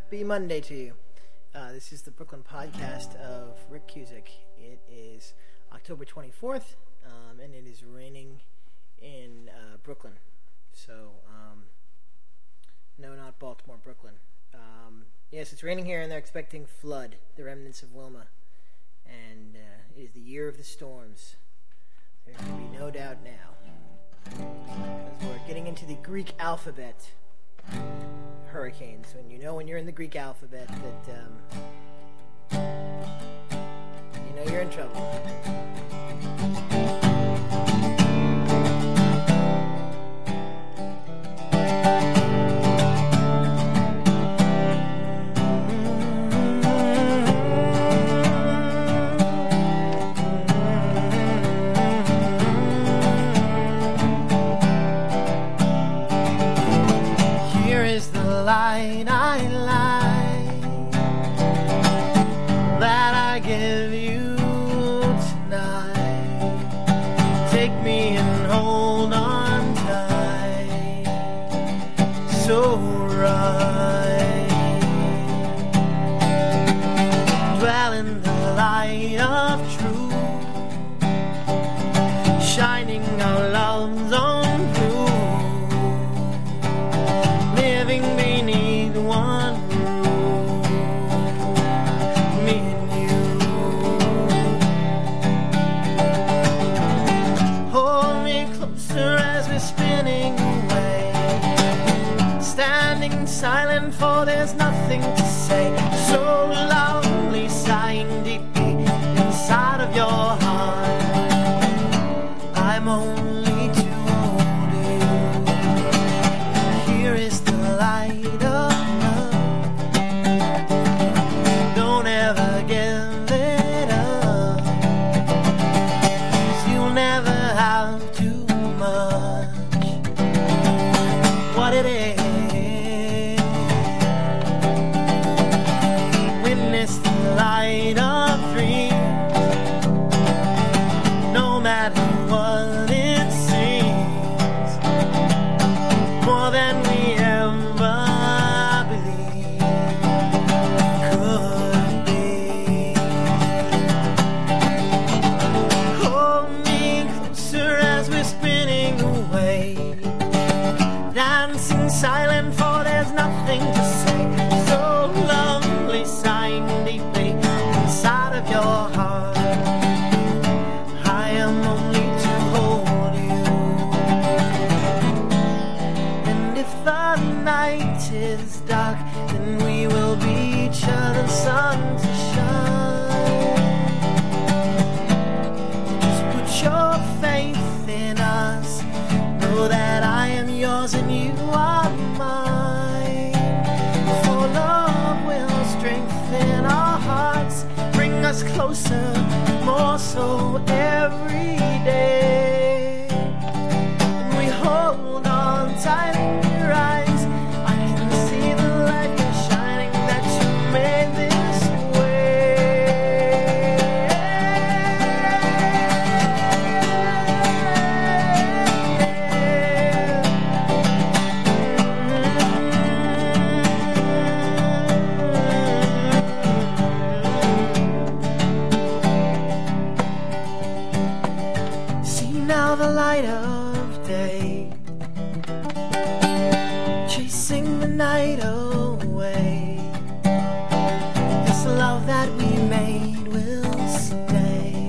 Happy Monday to you. This is the Brooklyn podcast of Rick Cusick. It is October 24th, and it is raining in Brooklyn. So, no, not Baltimore, Brooklyn. Yes, it's raining here, and they're expecting flood, the remnants of Wilma. And it is the year of the storms. There can be no doubt now. Because we're getting into the Greek alphabet. Hurricanes. When you're in the Greek alphabet that you know you're in trouble. Light I light that I give you tonight. Take me and hold on tight, so right. Dwell in the light of truth, shining our love's own blue. Living beneath one roof, me and you. Hold me closer as we're spinning away, standing silent for there's nothing to say. So lonely, sighing deeply inside of your heart. I'm only too old to. Here is the light of love. Don't ever give it up, 'cause you'll never have too much. What it is, witness the light of dreams. No matter what it seems, more than we ever believed could be. Hold me closer as we're spinning away, dancing silent for there's nothing to say. So lonely, sighing deeply inside of your heart. I am only to hold you. And if the night is dark, then we will be each other's sun to shine. Just put your faith in us. Know that I am yours and you are mine. For love will strengthen our hearts, bring us closer, more so every day. And we hold on tight in your eyes. I can see the light you're shining, that you made this See now the light of day, chasing the night away. This love that we made will stay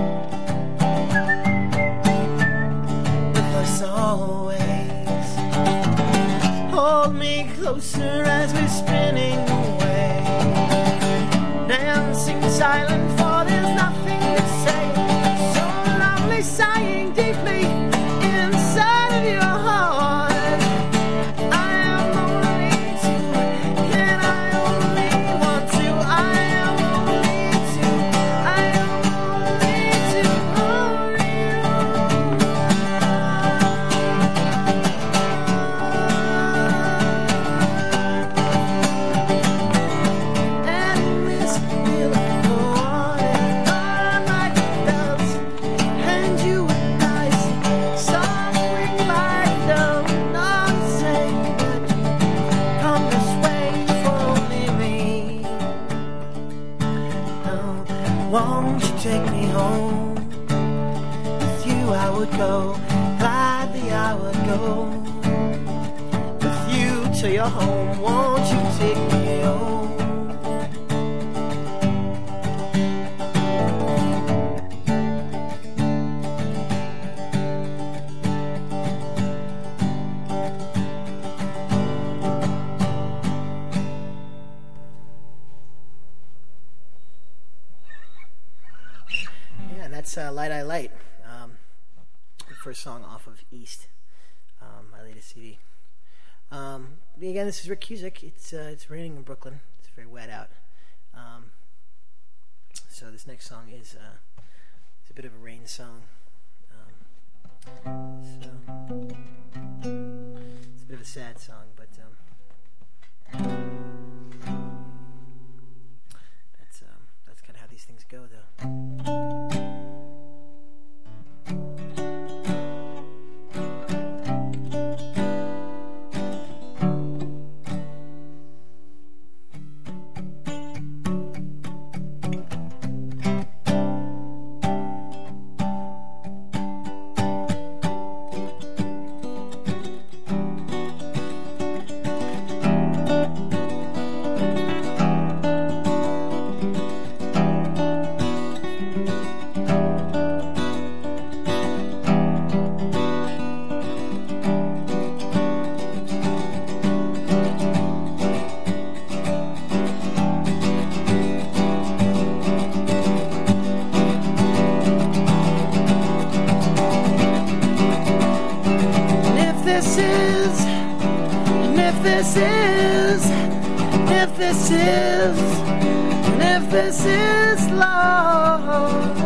with us always. Hold me closer as we're spinning away, dancing silent for there's nothing to say. So lonely, sighing deeply inside of your heart. I am only two, and I only want to. I am only two, I am only to hold you. And this will go on. go with you to your home. Won't you take me home? Light I Light, the first song off of East, my latest CD. Again, this is Rick Cusick. It's raining in Brooklyn. It's very wet out. So this next song is it's a bit of a rain song. So it's a bit of a sad song, but that's kind of how these things go, though. If this is love,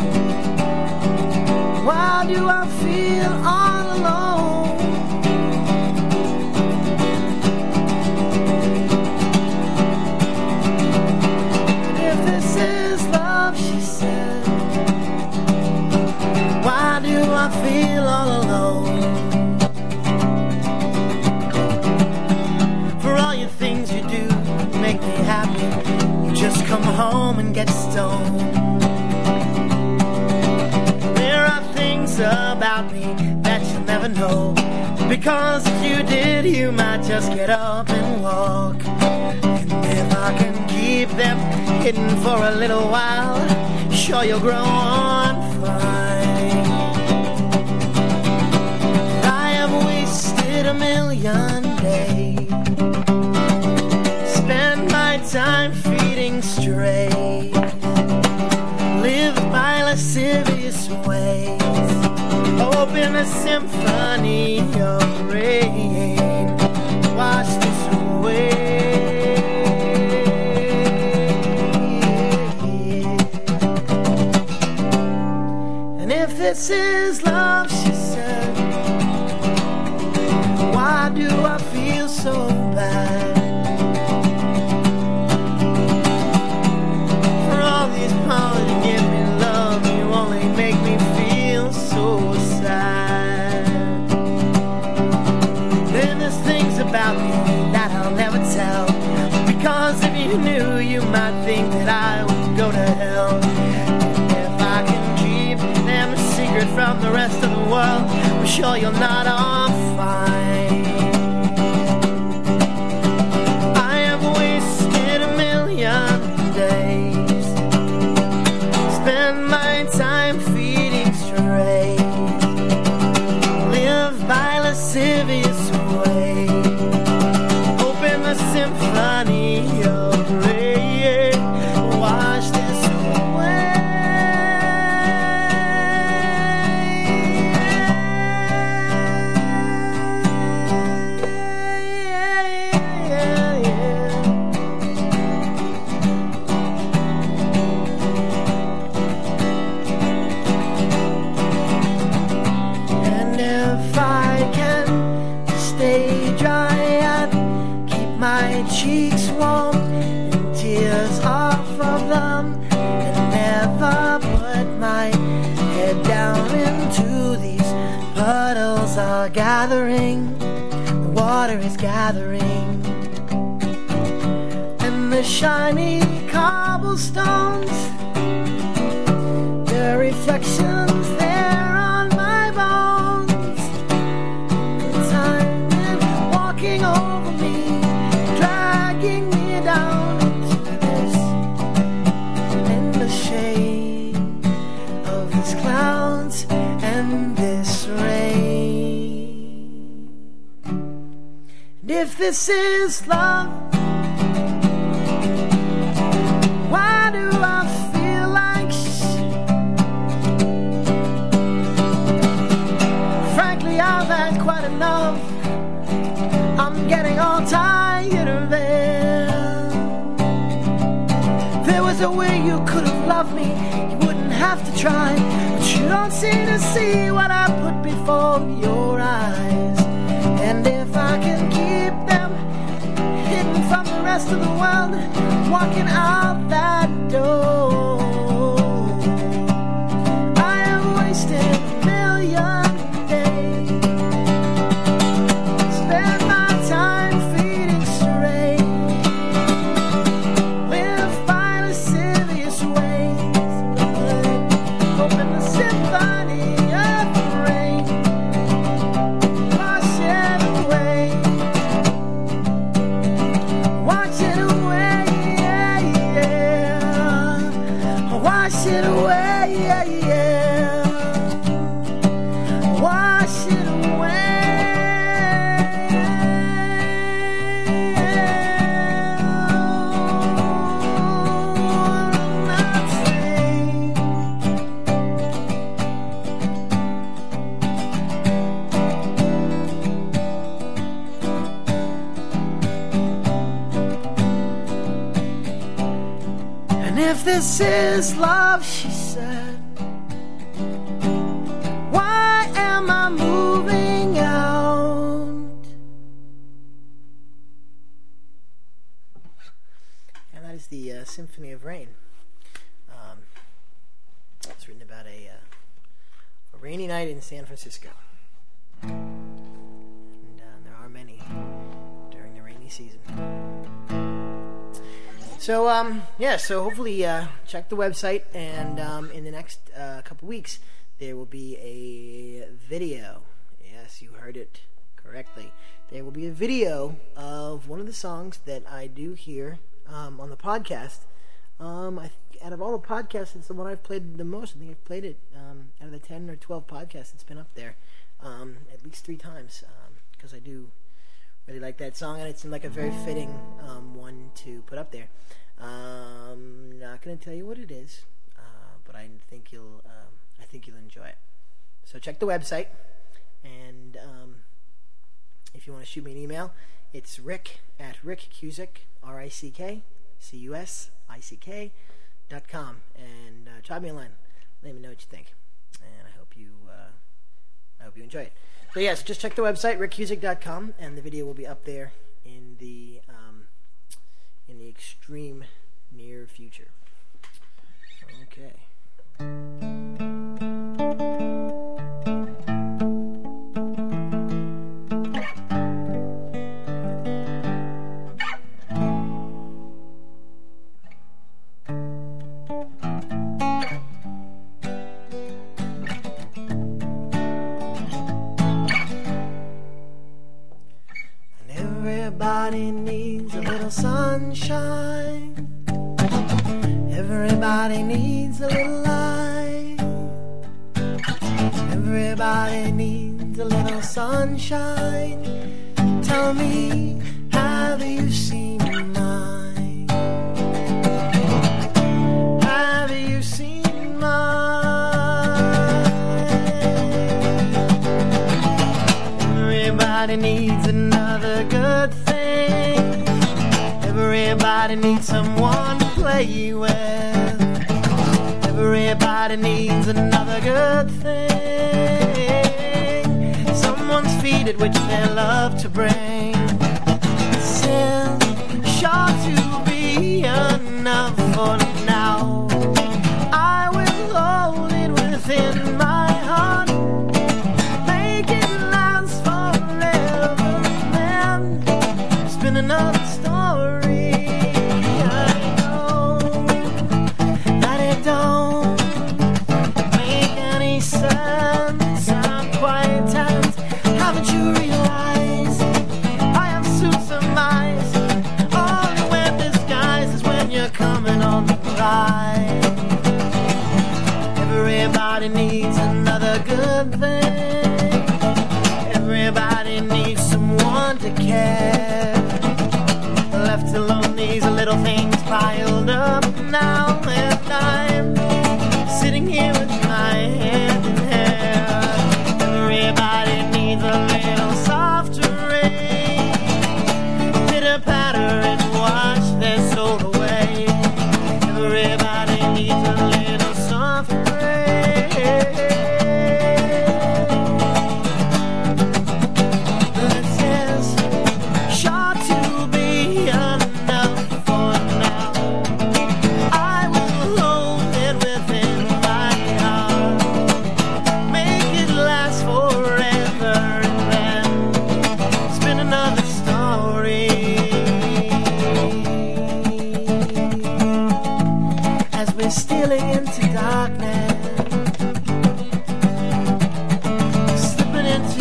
why do I feel all alone? If this is love, she said, why do I feel all alone? For all your things you do make me happy, just come home and get stoned. There are things about me that you'll never know, because if you did, you might just get up and walk. And if I can keep them hidden for a little while, sure you'll grow on fine. I have wasted a million days, spend my time feeding strays, live by lascivious ways, open a symphony of rain, wash this away. And if this is love, she said, why do I feel so bad? You give me love, you only make me feel so sad. Then there's things about me that I'll never tell, because if you knew, you might think that I would go to hell. If I can keep them a secret from the rest of the world, I'm sure you'll nod off fine. I have wasted a million days, spend my time feeding strays, live by lascivious ways, open the symphony of rain, wash this away. Cheeks warm and tears off of them, and never put my head down into these puddles are gathering, the water is gathering, and the shiny cobblestones, the reflections there on my bones, if this is love, why do I feel like shit? Frankly, I've had quite enough. I'm getting all tired of it. There was a way you could have loved me. You wouldn't have to try, but you don't seem to see what I put before your eyes. And if I can keep them hidden from the rest of the world, walking out that door, I have wasted a million days. Spend my time feeding stray, live by lascivious ways, hoping the symphony of the rain wash it away, wash it away, yeah, yeah. Wash it away, yeah, yeah. Wash it away. And if this is love, she said, why am I moving out? And that is the Symphony of Rain. It's written about a rainy night in San Francisco. And there are many during the rainy season. So, so hopefully check the website, and in the next couple weeks, there will be a video. Yes, you heard it correctly. There will be a video of one of the songs that I do here on the podcast. I think out of all the podcasts, it's the one I've played the most. I think I've played it out of the 10 or 12 podcasts that's been up there at least 3 times, because I do really like that song, and it seemed like a very fitting one to put up there. Not going to tell you what it is, but I think you'll enjoy it. So check the website, and if you want to shoot me an email, it's rick@rickcusick, RickCusick.com, and drop me a line. Let me know what you think, and I hope you enjoy it. So yes, just check the website, rickcusick.com, and the video will be up there in the extreme near future. Okay. Everybody needs a little sunshine. Everybody needs a little light. Everybody needs a little sunshine. Tell me, have you seen mine? Have you seen mine? Everybody needs another good thing. Everybody needs someone to play with. Everybody needs another good thing. Someone's feet at which they love to bring. Sin sure to be enough for now. I will hold it within my heart, make it last forever, and then spin another story. I know that it don't make any sense. I'm quite tense. Haven't you realized I have suits of mice? All you wear disguise is when you're coming on the ride. Everybody needs another good thing. Everybody needs someone one to care. Left alone, these little things piled up now, and I'm sitting here with my hand in hair. Everybody needs a little softer rain, pitter patter and wash their soul away. Everybody needs a little softer rain. This is sure to be enough for now. I will hold it within my heart, make it last forever, and then spin another story. As we're stealing into darkness, slipping into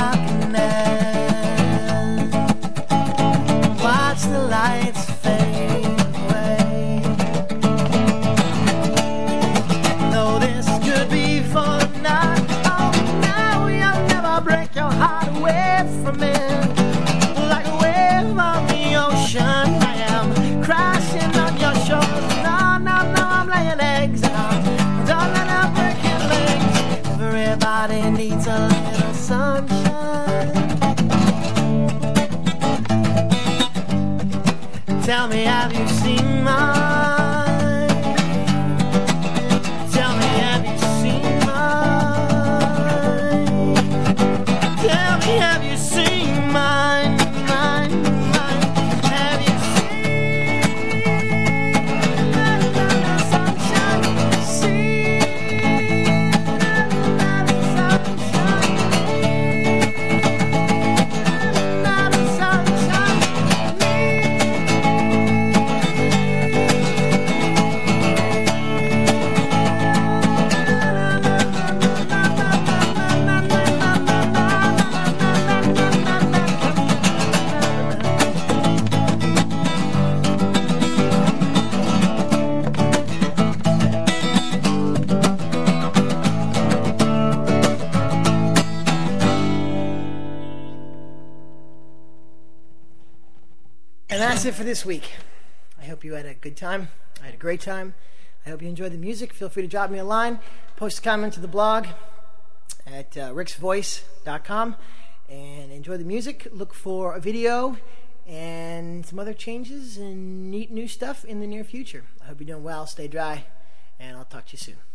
darkness, watch the lights fade away. Though this could be for the night, oh, now you'll never break your heart away from me. Like a wave on the ocean, I am crashing on your shores. No, no, no, I'm laying eggs out, darling, I'm breaking legs. Everybody needs a little sunshine. Tell me, have you seen mine? Tell me, have you seen mine? Tell me, have you seen mine? Mine, mine. Have you seen another sunshine? Seen another sunshine? Another sunshine? And that's it for this week. I hope you had a good time. I had a great time. I hope you enjoyed the music. Feel free to drop me a line, post a comment to the blog at ricksvoice.com, and enjoy the music. Look for a video and some other changes and neat new stuff in the near future. I hope you're doing well. Stay dry, and I'll talk to you soon.